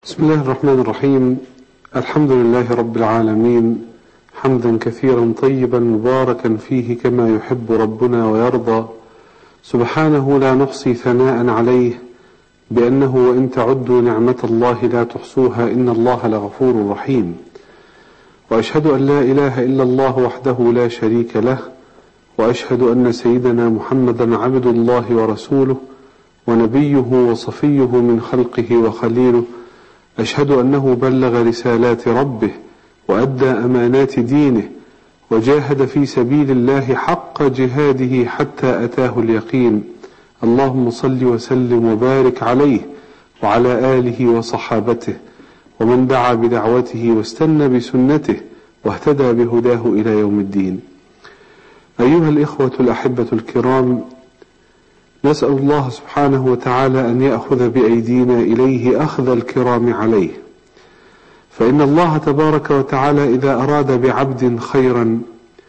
بسم الله الرحمن الرحيم. الحمد لله رب العالمين، حمدا كثيرا طيبا مباركا فيه كما يحب ربنا ويرضى، سبحانه لا نحصي ثناء عليه، بأنه وإن تعدوا نعمة الله لا تحصوها إن الله لغفور رحيم. وأشهد أن لا إله إلا الله وحده لا شريك له، وأشهد أن سيدنا محمدا عبد الله ورسوله ونبيه وصفيه من خلقه وخليله. أشهد أنه بلغ رسالات ربه وأدى أمانات دينه وجاهد في سبيل الله حق جهاده حتى أتاه اليقين. اللهم صل وسلم وبارك عليه وعلى آله وصحابته ومن دعا بدعوته واستنى بسنته واهتدى بهداه إلى يوم الدين. أيها الإخوة الأحبة الكرام، نسأل الله سبحانه وتعالى أن يأخذ بأيدينا إليه أخذ الكرام عليه، فإن الله تبارك وتعالى إذا أراد بعبد خيرا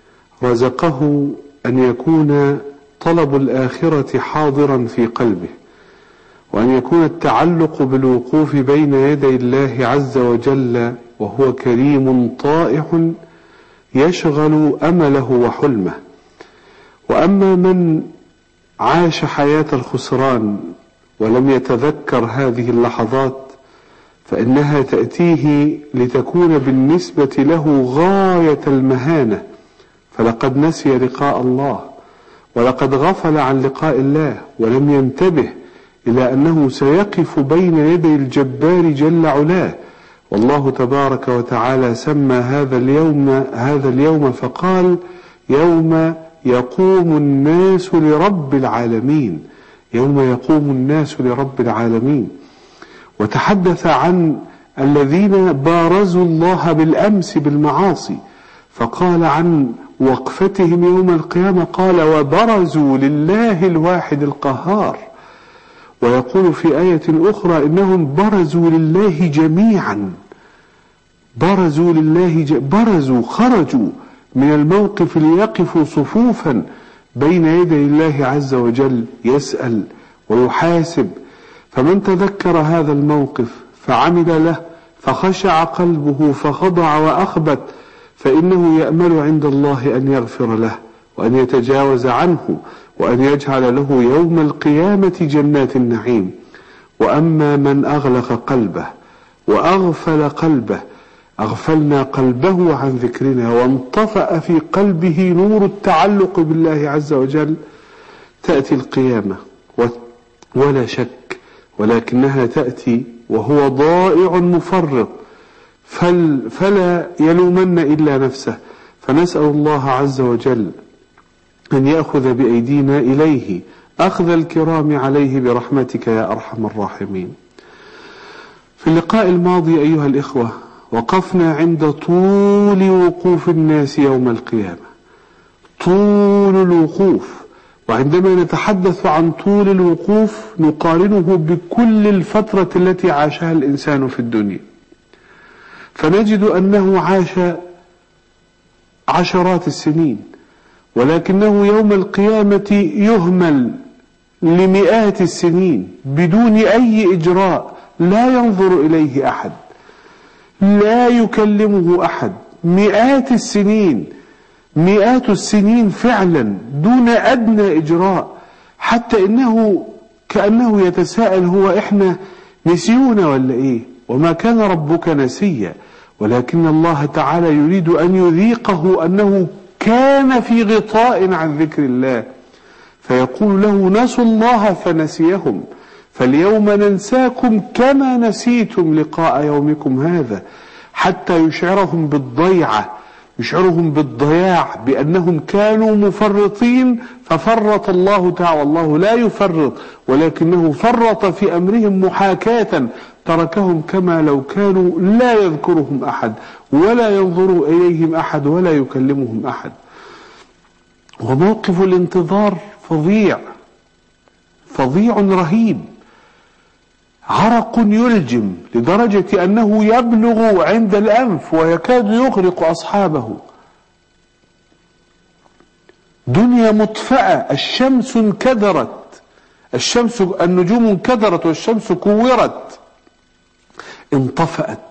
رزقه أن يكون طلب الآخرة حاضرا في قلبه، وأن يكون التعلق بالوقوف بين يدي الله عز وجل وهو كريم طائع يشغل أمله وحلمه. وأما من عاش حياة الخسران ولم يتذكر هذه اللحظات فإنها تأتيه لتكون بالنسبة له غاية المهانة، فلقد نسي لقاء الله ولقد غفل عن لقاء الله ولم ينتبه إلى أنه سيقف بين يدي الجبار جل علاه. والله تبارك وتعالى سمى هذا اليوم فقال: يوم يقوم الناس لرب العالمين. يوم يقوم الناس لرب العالمين. وتحدث عن الذين بارزوا الله بالأمس بالمعاصي، فقال عن وقفتهم يوم القيامة قال: وبرزوا لله الواحد القهار. ويقول في آية أخرى: إنهم برزوا لله جميعا. برزوا خرجوا من الموقف ليقفوا صفوفا بين يدي الله عز وجل يسأل ويحاسب. فمن تذكر هذا الموقف فعمل له فخشع قلبه فخضع وأخبت، فإنه يأمل عند الله أن يغفر له وأن يتجاوز عنه وأن يجعل له يوم القيامة جنات النعيم. وأما من أغلق قلبه وأغفل قلبه أغفلنا قلبه عن ذكرنا وانطفأ في قلبه نور التعلق بالله عز وجل، تأتي القيامة ولا شك، ولكنها تأتي وهو ضائع مفرط، فلا يلومن إلا نفسه. فنسأل الله عز وجل أن يأخذ بأيدينا إليه أخذ الكرام عليه برحمتك يا أرحم الراحمين. في اللقاء الماضي أيها الإخوة وقفنا عند طول وقوف الناس يوم القيامة، طول الوقوف. وعندما نتحدث عن طول الوقوف نقارنه بكل الفترة التي عاشها الإنسان في الدنيا، فنجد أنه عاش عشرات السنين، ولكنه يوم القيامة يهمل لمئات السنين بدون أي إجراء، لا ينظر إليه أحد، لا يكلمه أحد. مئات السنين فعلا دون أدنى إجراء، حتى إنه كأنه يتساءل: هو إحنا نسيونا ولا إيه؟ وما كان ربك نسيا، ولكن الله تعالى يريد أن يذيقه أنه كان في غطاء عن ذكر الله، فيقول له: نسوا الله فنسيهم، فاليوم ننساكم كما نسيتم لقاء يومكم هذا، حتى يشعرهم بالضيعة، يشعرهم بالضياع، بأنهم كانوا مفرطين ففرط الله تعالى. والله لا يفرط، ولكنه فرط في أمرهم محاكاة، تركهم كما لو كانوا لا يذكرهم أحد ولا ينظر إليهم أحد ولا يكلمهم أحد. وموقف الانتظار فظيع رهيب، عرق يلجم لدرجة أنه يبلغ عند الأنف ويكاد يغرق أصحابه. دنيا مطفأة، الشمس انكدرت، النجوم انكدرت والشمس كورت، انطفأت،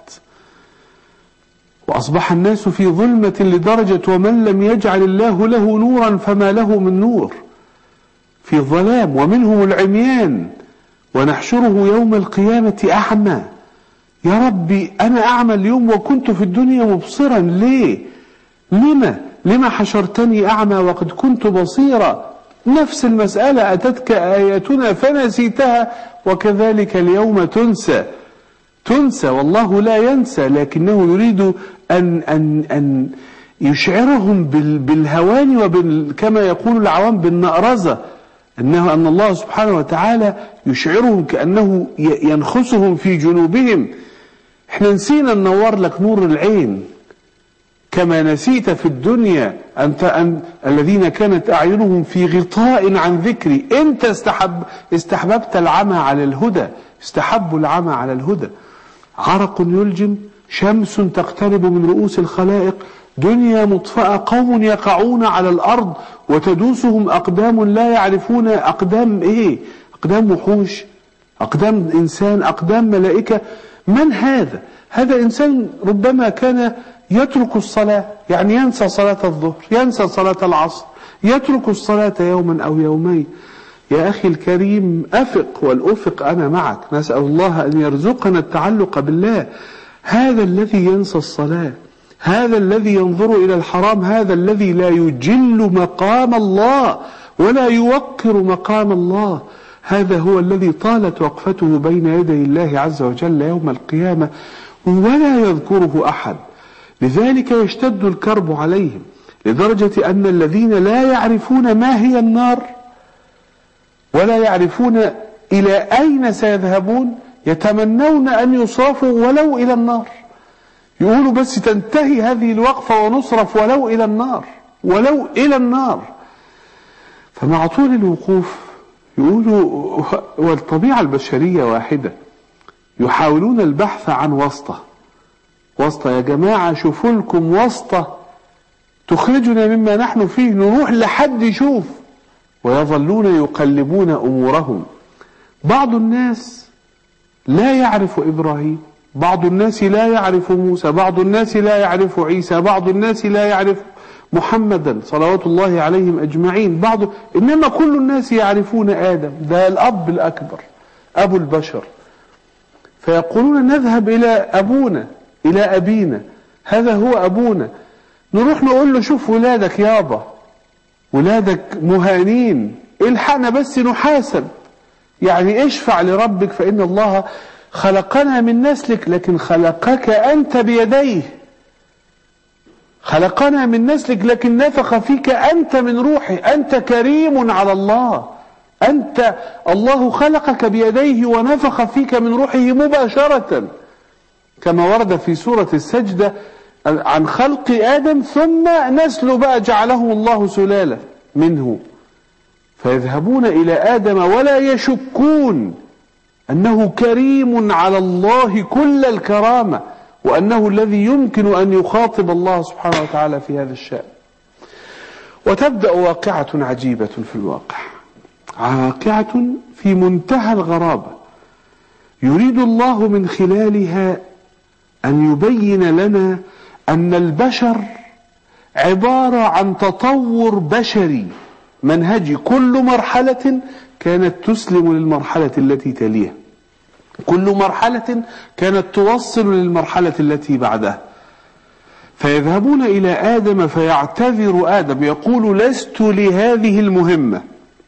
وأصبح الناس في ظلمة لدرجة ومن لم يجعل الله له نورا فما له من نور، في ظلام، ومنهم العميان ونحشره يوم القيامة أعمى. يا ربي أنا أعمى اليوم وكنت في الدنيا مبصرا، ليه؟ لما حشرتني أعمى وقد كنت بصيرا؟ نفس المسألة، أتتك آياتنا فنسيتها وكذلك اليوم تنسى، والله لا ينسى، لكنه يريد أن يشعرهم بالهوان كما يقول العوام بالنأرزة، أن الله سبحانه وتعالى يشعرهم كأنه ينخسهم في جنوبهم. احنا نسينا ننور لك نور العين كما نسيت في الدنيا الذين كانت أعينهم في غطاء عن ذكري. انت استحببت العمى على الهدى، استحبوا العمى على الهدى. عرق يلجم، شمس تقترب من رؤوس الخلائق، دنيا مطفأة، قوم يقعون على الأرض وتدوسهم أقدام لا يعرفون أقدام إيه، أقدام وحوش، أقدام إنسان، أقدام ملائكة. من هذا؟ هذا إنسان ربما كان يترك الصلاة، يعني ينسى صلاة الظهر، ينسى صلاة العصر، يترك الصلاة يوما أو يومين. يا أخي الكريم أفق، والأفق أنا معك، نسأل الله أن يرزقنا التعلق بالله. هذا الذي ينسى الصلاة، هذا الذي ينظر إلى الحرام، هذا الذي لا يجل مقام الله ولا يوقر مقام الله، هذا هو الذي طالت وقفته بين يدي الله عز وجل يوم القيامة ولا يذكره أحد. لذلك يشتد الكرب عليهم لدرجة أن الذين لا يعرفون ما هي النار ولا يعرفون إلى أين سيذهبون يتمنون أن يصرفوا ولو إلى النار، يقولوا بس تنتهي هذه الوقفة ونصرف ولو إلى النار، ولو إلى النار. فمع طول الوقوف يقولوا، والطبيعة البشرية واحدة، يحاولون البحث عن واسطة يا جماعة، شوفوا لكم واسطة تخرجنا مما نحن فيه، نروح لحد يشوف، ويظلون يقلبون أمورهم. بعض الناس لا يعرف إبراهيم، بعض الناس لا يعرف موسى، بعض الناس لا يعرف عيسى، بعض الناس لا يعرف محمدا صلوات الله عليهم أجمعين، إنما كل الناس يعرفون آدم، ده الأب الأكبر، أبو البشر، فيقولون نذهب إلى أبونا، إلى أبينا، هذا هو أبونا، نروح نقول له شوف ولادك يابا، ولادك مهانين، الحقنا بس نحاسب، يعني اشفع لربك فإن الله خلقنا من نسلك، لكن خلقك أنت بيديه، خلقنا من نسلك لكن نفخ فيك أنت من روحه، أنت كريم على الله، الله خلقك بيديه ونفخ فيك من روحه مباشرة، كما ورد في سورة السجدة عن خلق آدم، ثم نسل بقى جعله الله سلالة منه، فيذهبون إلى آدم ولا يشكون أنه كريم على الله كل الكرامة، وأنه الذي يمكن أن يخاطب الله سبحانه وتعالى في هذا الشأن. وتبدأ واقعة عجيبة في الواقع، واقعة في منتهى الغرابة، يريد الله من خلالها أن يبين لنا أن البشر عبارة عن تطور بشري منهجي، كل مرحلة كانت تسلم للمرحلة التي تليها، كل مرحلة كانت توصل للمرحلة التي بعدها. فيذهبون إلى آدم فيعتذر آدم، يقول لست لهذه المهمة،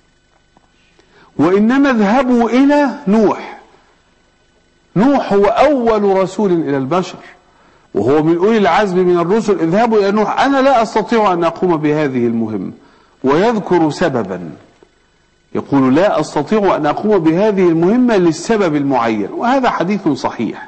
وإنما اذهبوا إلى نوح. نوح هو أول رسول إلى البشر، وهو من أولي العزم من الرسل، اذهبوا إلى نوح، أنا لا أستطيع أن أقوم بهذه المهمة، ويذكر سببا، يقول لا أستطيع أن أقوم بهذه المهمة للسبب المعين، وهذا حديث صحيح.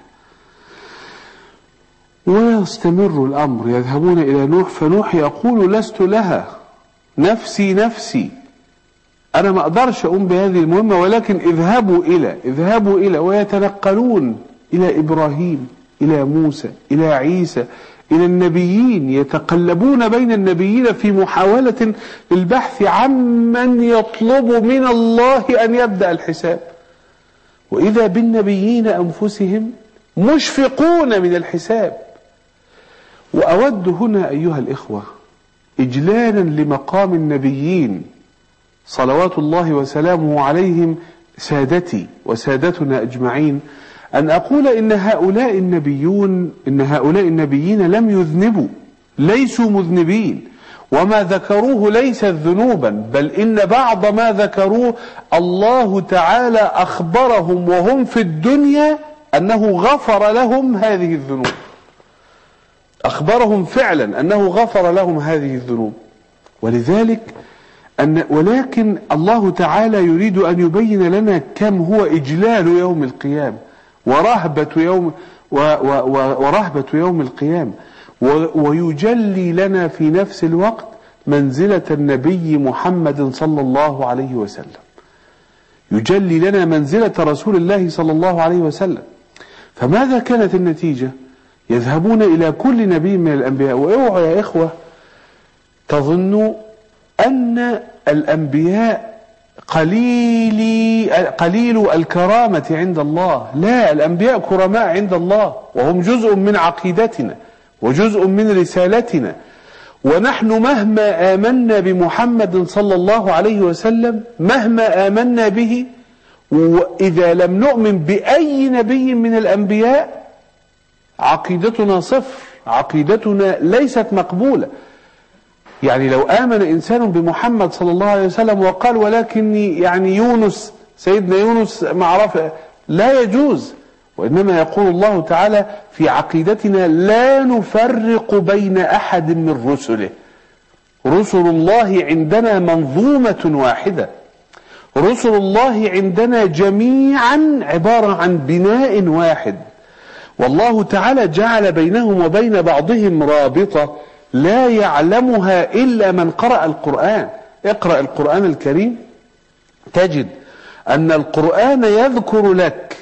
ويستمر الأمر، يذهبون إلى نوح، فنوح يقول لست لها، نفسي نفسي، أنا ما أقدرش أقوم بهذه المهمة، ولكن اذهبوا إلى، ويتنقلون إلى إبراهيم، إلى موسى، إلى عيسى، إلى النبيين، يتقلبون بين النبيين في محاولة البحث عمن يطلب من الله أن يبدأ الحساب. وإذا بالنبيين أنفسهم مشفقون من الحساب. وأود هنا أيها الإخوة إجلالا لمقام النبيين صلوات الله وسلامه عليهم، سادتي وسادتنا أجمعين، أن أقول إن هؤلاء النبيين لم يذنبوا، ليسوا مذنبين، وما ذكروه ليس ذنوبا، بل إن بعض ما ذكروه الله تعالى أخبرهم وهم في الدنيا أنه غفر لهم هذه الذنوب، أخبرهم فعلا أنه غفر لهم هذه الذنوب. ولذلك ولكن الله تعالى يريد أن يبين لنا كم هو إجلال يوم القيامة ورهبة يوم القيامة، ويجلي لنا في نفس الوقت منزلة النبي محمد صلى الله عليه وسلم، يجلي لنا منزلة رسول الله صلى الله عليه وسلم. فماذا كانت النتيجة؟ يذهبون إلى كل نبي من الأنبياء. واوعوا يا إخوة تظنوا أن الأنبياء قليل الكرامة عند الله، لا، الأنبياء كرماء عند الله، وهم جزء من عقيدتنا وجزء من رسالتنا. ونحن مهما آمنا بمحمد صلى الله عليه وسلم، مهما آمنا به، وإذا لم نؤمن بأي نبي من الأنبياء عقيدتنا صفر، عقيدتنا ليست مقبولة. يعني لو آمن إنسان بمحمد صلى الله عليه وسلم وقال ولكني يعني يونس، سيدنا يونس معرف، لا يجوز. وإنما يقول الله تعالى في عقيدتنا لا نفرق بين أحد من رسله، رسل الله عندنا منظومة واحدة، رسل الله عندنا جميعا عبارة عن بناء واحد، والله تعالى جعل بينهم وبين بعضهم رابطة لا يعلمها إلا من قرأ القرآن. اقرأ القرآن الكريم تجد أن القرآن يذكر لك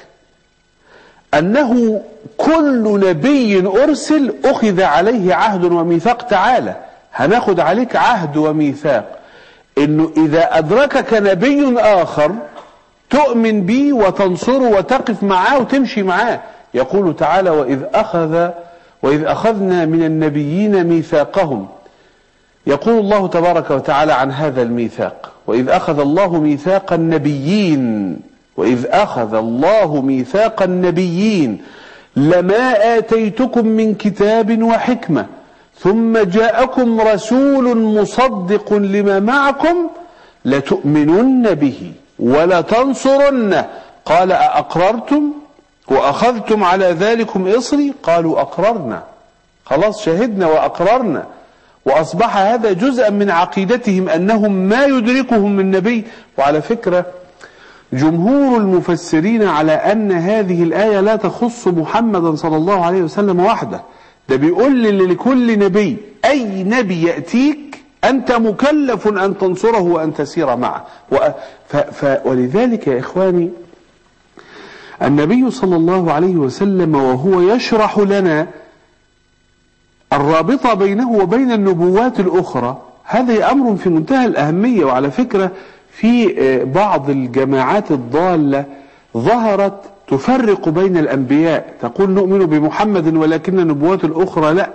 أنه كل نبي أرسل أخذ عليه عهد وميثاق. تعالى هناخد عليك عهد وميثاق إنه إذا أدركك نبي آخر تؤمن به وتنصره وتقف معاه وتمشي معاه. يقول تعالى وإذ أخذنا من النبيين ميثاقهم. يقول الله تبارك وتعالى عن هذا الميثاق وإذ أخذ الله ميثاق النبيين، وإذ أخذ الله ميثاق النبيين لما آتيتكم من كتاب وحكمة ثم جاءكم رسول مصدق لما معكم لتؤمنن به ولتنصرنه قال أأقررتم وأخذتم على ذلكم إصري قالوا أقررنا. خلاص شهدنا وأقررنا. وأصبح هذا جزءا من عقيدتهم أنهم ما يدركهم من نبي. وعلى فكرة جمهور المفسرين على أن هذه الآية لا تخص محمد صلى الله عليه وسلم وحده، ده بيقول لكل نبي أي نبي يأتيك أنت مكلف أن تنصره وأن تسير معه. ولذلك يا إخواني النبي صلى الله عليه وسلم وهو يشرح لنا الرابطة بينه وبين النبوات الأخرى، هذا أمر في منتهى الأهمية. وعلى فكرة في بعض الجماعات الضالة ظهرت تفرق بين الأنبياء، تقول نؤمن بمحمد ولكن النبوات الأخرى لا.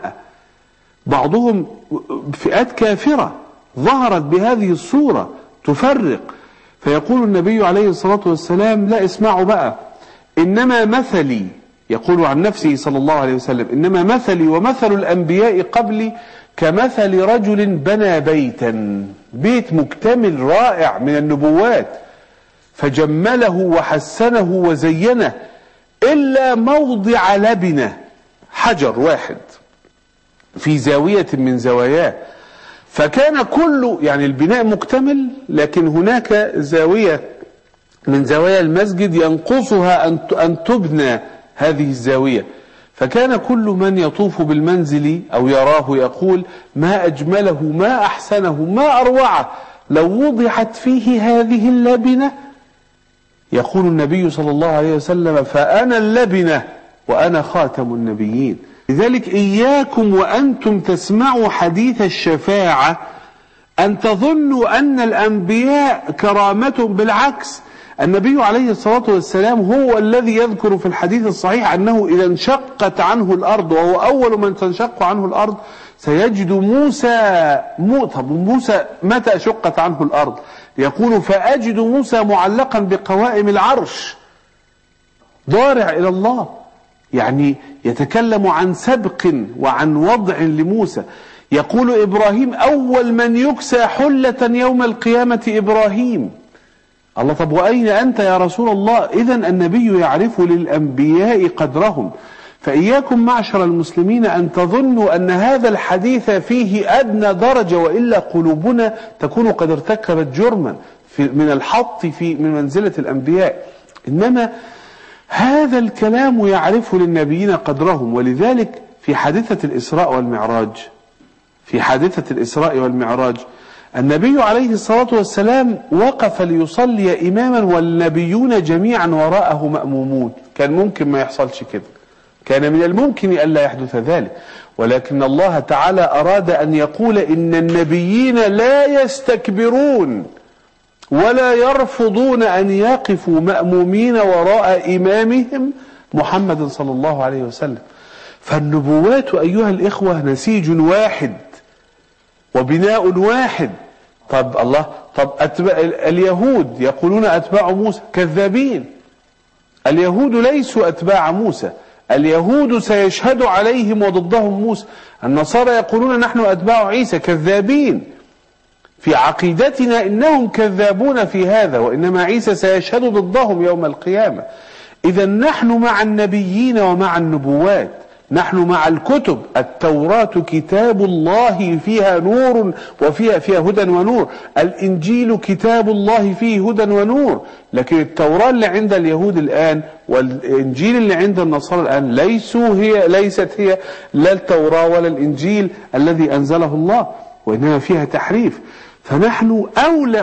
بعضهم فئات كافرة ظهرت بهذه الصورة تفرق، فيقول النبي عليه الصلاة والسلام لا، اسمعوا بقى، إنما مثلي، يقول عن نفسه صلى الله عليه وسلم، إنما مثلي ومثل الأنبياء قبلي كمثل رجل بنى بيتا، بيت مكتمل رائع من النبوات، فجمله وحسنه وزينه إلا موضع لبنة، حجر واحد في زاوية من زواياه، فكان كل يعني البناء مكتمل لكن هناك زاوية من زوايا المسجد ينقصها أن تبنى هذه الزاوية، فكان كل من يطوف بالمنزل أو يراه يقول ما أجمله ما أحسنه ما أروعه لو وضعت فيه هذه اللبنة. يقول النبي صلى الله عليه وسلم فأنا اللبنة وأنا خاتم النبيين. لذلك إياكم وأنتم تسمعوا حديث الشفاعة أن تظنوا أن الأنبياء كرامتهم، بالعكس النبي عليه الصلاة والسلام هو الذي يذكر في الحديث الصحيح أنه إذا انشقت عنه الأرض، وهو أول من تنشق عنه الأرض، سيجد موسى. طب موسى متى شقت عنه الأرض؟ يقول فأجد موسى معلقا بقوائم العرش ضارع إلى الله، يعني يتكلم عن سبق وعن وضع لموسى. يقول إبراهيم أول من يكسى حلة يوم القيامة إبراهيم. الله، طب وأين أنت يا رسول الله؟ إذن النبي يعرف للأنبياء قدرهم. فإياكم معشر المسلمين أن تظنوا أن هذا الحديث فيه أدنى درجة، وإلا قلوبنا تكون قد ارتكبت جرما من الحط من منزلة الأنبياء. إنما هذا الكلام يعرف للنبيين قدرهم. ولذلك في حادثة الإسراء والمعراج النبي عليه الصلاة والسلام وقف ليصلي إماما والنبيون جميعا وراءه مأمومون. كان ممكن ما يحصلش كده، كان من الممكن ألا يحدث ذلك، ولكن الله تعالى أراد أن يقول إن النبيين لا يستكبرون ولا يرفضون أن يقفوا مأمومين وراء إمامهم محمد صلى الله عليه وسلم. فالنبوات أيها الإخوة نسيج واحد وبناء واحد. طب اليهود يقولون أتباع موسى، كذابين. اليهود ليسوا أتباع موسى، اليهود سيشهد عليهم وضدهم موسى. النصارى يقولون نحن أتباع عيسى، كذابين. في عقيدتنا إنهم كذابون في هذا، وإنما عيسى سيشهد ضدهم يوم القيامة. إذا نحن مع النبيين ومع النبوات، نحن مع الكتب. التوراة كتاب الله فيها نور وفيها هدى ونور، الإنجيل كتاب الله فيه هدى ونور. لكن التوراة اللي عند اليهود الآن والإنجيل اللي عند النصارى الآن ليست هي لا التوراة ولا الإنجيل الذي أنزله الله، وإنما فيها تحريف. فنحن أولى.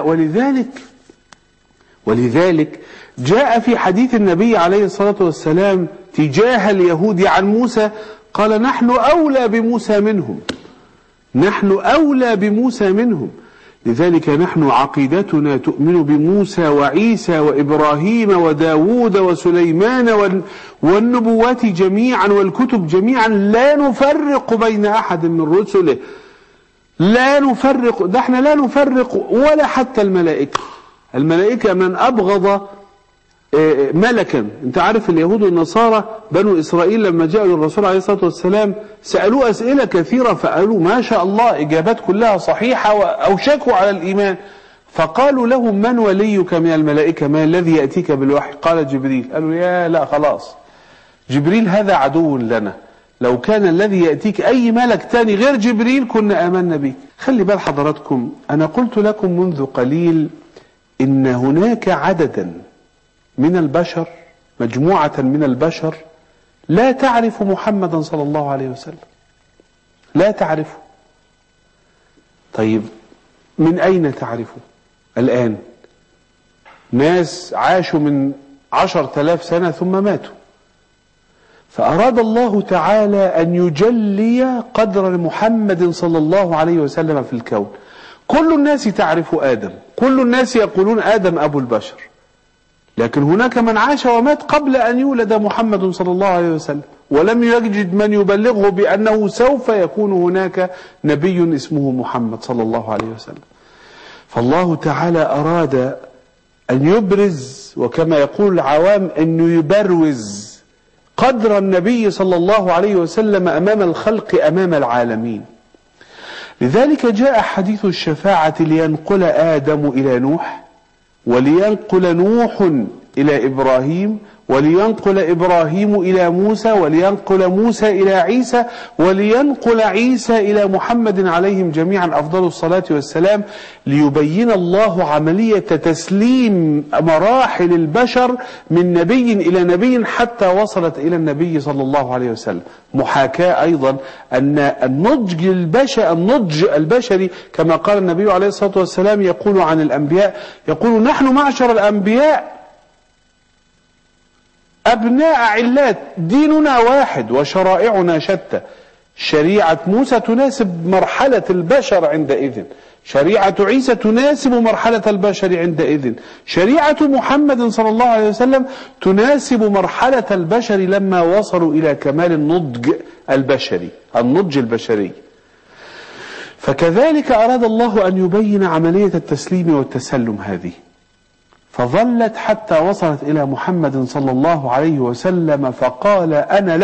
ولذلك جاء في حديث النبي عليه الصلاة والسلام تجاه اليهود عن موسى، قال نحن أولى بموسى منهم. لذلك نحن عقيدتنا تؤمن بموسى وعيسى وإبراهيم وداود وسليمان والنبوات جميعا والكتب جميعا، لا نفرق بين أحد من رسله، احنا لا نفرق ولا حتى الملائكة من أبغض ملكا. انت عارف اليهود والنصارى بنو إسرائيل لما جاءوا للرسول عليه الصلاة والسلام سألوه أسئلة كثيرة، فقالوا ما شاء الله إجابات كلها صحيحة وأوشكوا على الإيمان. فقالوا لهم من وليك من الملائكة، ما الذي يأتيك بالوحي؟ قال جبريل. قالوا لا خلاص، جبريل هذا عدو لنا، لو كان الذي يأتيك أي ملك تاني غير جبريل كنا آمنا به. خلي بال حضراتكم، أنا قلت لكم منذ قليل إن هناك عددا من البشر، مجموعة من البشر لا تعرف محمدا صلى الله عليه وسلم، لا تعرفه. طيب من أين تعرفه الآن؟ ناس عاشوا من 10,000 سنة ثم ماتوا. فأراد الله تعالى أن يجلي قدر محمد صلى الله عليه وسلم في الكون. كل الناس تعرف آدم، كل الناس يقولون آدم أبو البشر، لكن هناك من عاش ومات قبل أن يولد محمد صلى الله عليه وسلم، ولم يجد من يبلغه بأنه سوف يكون هناك نبي اسمه محمد صلى الله عليه وسلم. فالله تعالى أراد أن يبرز، وكما يقول العوام أنه يبروز قدر النبي صلى الله عليه وسلم أمام الخلق، أمام العالمين. لذلك جاء حديث الشفاعة لينقل آدم إلى نوح، ولينقل نوح إلى إبراهيم، ولينقل إبراهيم إلى موسى، ولينقل موسى إلى عيسى، ولينقل عيسى إلى محمد عليهم جميعا أفضل الصلاة والسلام، ليبين الله عملية تسليم مراحل البشر من نبي إلى نبي حتى وصلت إلى النبي صلى الله عليه وسلم. محاكاة أيضا أن النضج البشري كما قال النبي عليه الصلاة والسلام يقول عن الأنبياء، يقول نحن معشر الأنبياء أبناء علات، ديننا واحد وشرائعنا شتى. شريعة موسى تناسب مرحلة البشر عندئذ، شريعة عيسى تناسب مرحلة البشر عندئذ، شريعة محمد صلى الله عليه وسلم تناسب مرحلة البشر لما وصلوا إلى كمال النضج البشري. فكذلك أراد الله أن يبين عملية التسليم والتسلم هذه، فظلت حتى وصلت إلى محمد صلى الله عليه وسلم فقال أنا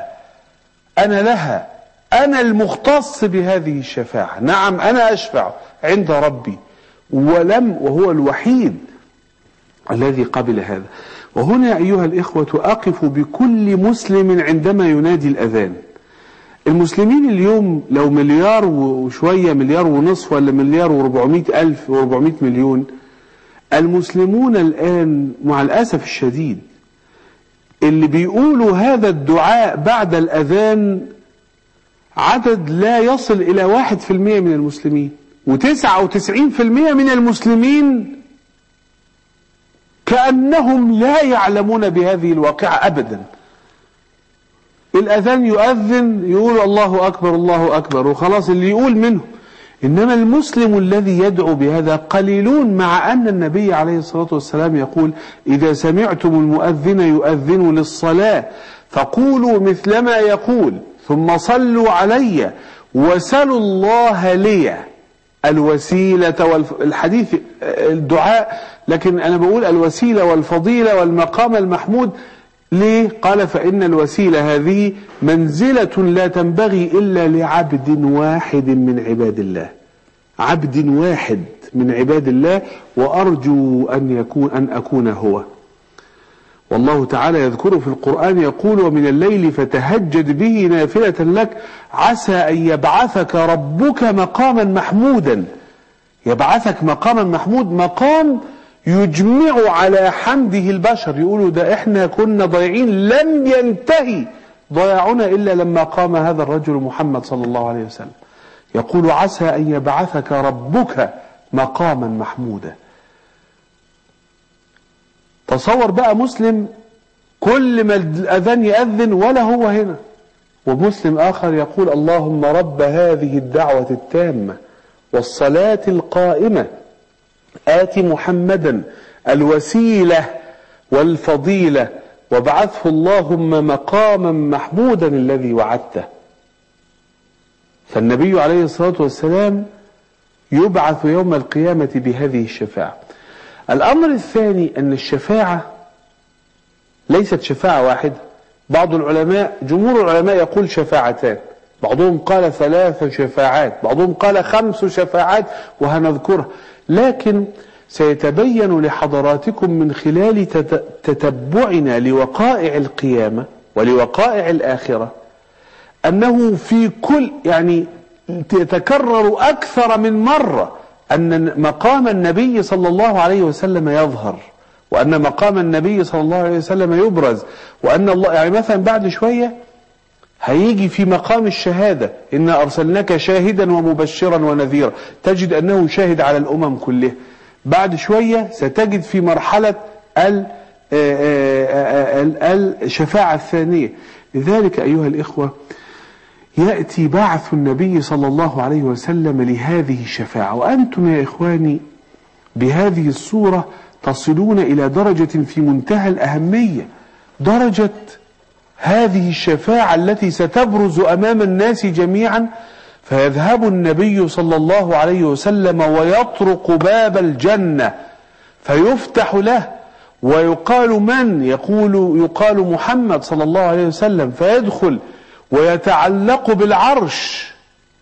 لها أنا المختص بهذه الشفاعة، نعم أنا أشفع عند ربي، وهو الوحيد الذي قبل هذا. وهنا أيها الإخوة أقف بكل مسلم عندما ينادي الأذان. المسلمين اليوم لو مليار وشوية، مليار ونصف، ولا مليار و400 ألف و400 مليون، المسلمون الآن مع الأسف الشديد اللي بيقولوا هذا الدعاء بعد الأذان عدد لا يصل إلى 1% من المسلمين، و99% من المسلمين كأنهم لا يعلمون بهذه الواقعة أبدا. الأذان يؤذن يقول الله أكبر الله أكبر وخلاص اللي يقول منه. إنما المسلم الذي يدعو بهذا قليلون، مع أن النبي عليه الصلاة والسلام يقول إذا سمعتم المؤذن يؤذن للصلاة فقولوا مثلما يقول ثم صلوا علي وسلوا الله لي الوسيلة الحديث الدعاء، لكن أنا بقول الوسيلة والفضيلة والمقام المحمود. ليه؟ قال فإن الوسيلة هذه منزلة لا تنبغي إلا لعبد واحد من عباد الله، عبد واحد من عباد الله، وأرجو أن أكون هو. والله تعالى يذكره في القرآن يقول ومن الليل فتهجد به نافلة لك عسى أن يبعثك ربك مقاما محمودا. يبعثك مقاما محمود، مقام يجمع على حمده البشر، يقولوا ده احنا كنا ضايعين لم ينتهي ضياعنا إلا لما قام هذا الرجل محمد صلى الله عليه وسلم. يقول عسى أن يبعثك ربك مقاما محمودا. تصور بقى مسلم كل ما الأذان يأذن ولا هو هنا، ومسلم آخر يقول اللهم رب هذه الدعوة التامة والصلاة القائمة آت محمدا الوسيلة والفضيلة وابعثه اللهم مقاما محمودا الذي وعدته. فالنبي عليه الصلاة والسلام يبعث يوم القيامة بهذه الشفاعة. الأمر الثاني أن الشفاعة ليست شفاعة واحدة. بعض العلماء، جمهور العلماء يقول شفاعتان، بعضهم قال 3 شفاعات، بعضهم قال 5 شفاعات وهنذكرها، لكن سيتبين لحضراتكم من خلال تتبعنا لوقائع القيامة ولوقائع الآخرة أنه في كل يتكرر أكثر من مرة أن مقام النبي صلى الله عليه وسلم يظهر، وأن مقام النبي صلى الله عليه وسلم يبرز، وأن الله مثلا بعد شوية هيجي في مقام الشهادة إنا أرسلناك شاهدا ومبشرا ونذيرا، تجد أنه شاهد على الأمم كلها. بعد شوية ستجد في مرحلة الشفاعة الثانية. لذلك أيها الإخوة يأتي بعث النبي صلى الله عليه وسلم لهذه الشفاعة، وأنتم يا إخواني بهذه الصورة تصلون إلى درجة في منتهى الأهمية، درجة هذه الشفاعة التي ستبرز أمام الناس جميعا، فيذهب النبي صلى الله عليه وسلم ويطرق باب الجنة فيفتح له، ويقال من؟ يقال محمد صلى الله عليه وسلم، فيدخل ويتعلق بالعرش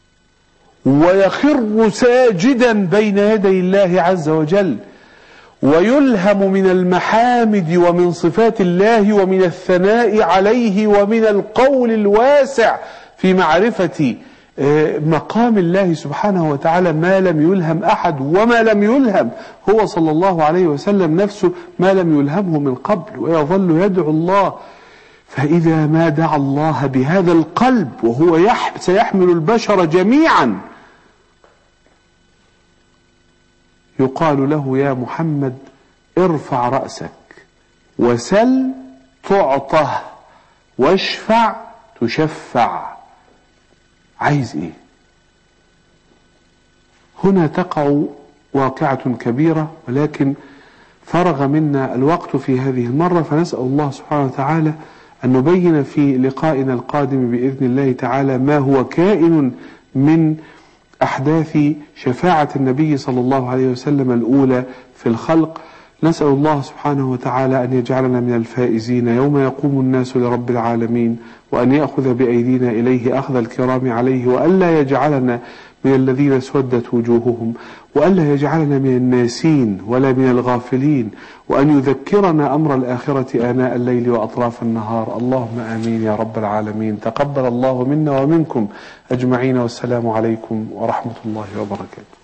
ويخر ساجدا بين يدي الله عز وجل، ويلهم من المحامد ومن صفات الله ومن الثناء عليه ومن القول الواسع في معرفة مقام الله سبحانه وتعالى ما لم يلهم أحد، وما لم يلهم هو صلى الله عليه وسلم نفسه ما لم يلهمه من قبل، ويظل يدعو الله. فإذا ما دعا الله بهذا القلب وهو سيحمل البشر جميعا، يقال له يا محمد ارفع رأسك وسل تعطه واشفع تشفع. عايز ايه؟ هنا تقع واقعة كبيرة، ولكن فرغ منا الوقت في هذه المرة، فنسأل الله سبحانه وتعالى أن نبين في لقائنا القادم بإذن الله تعالى ما هو كائن من أحداث شفاعة النبي صلى الله عليه وسلم الأولى في الخلق. نسأل الله سبحانه وتعالى أن يجعلنا من الفائزين يوم يقوم الناس لرب العالمين، وأن يأخذ بأيدينا إليه أخذ الكرام عليه، وألا يجعلنا من الذين اسودت وجوههم، وألا يجعلنا من الناسين ولا من الغافلين، وأن يذكرنا أمر الآخرة آناء الليل وأطراف النهار. اللهم آمين يا رب العالمين. تقبل الله منا ومنكم أجمعين، والسلام عليكم ورحمة الله وبركاته.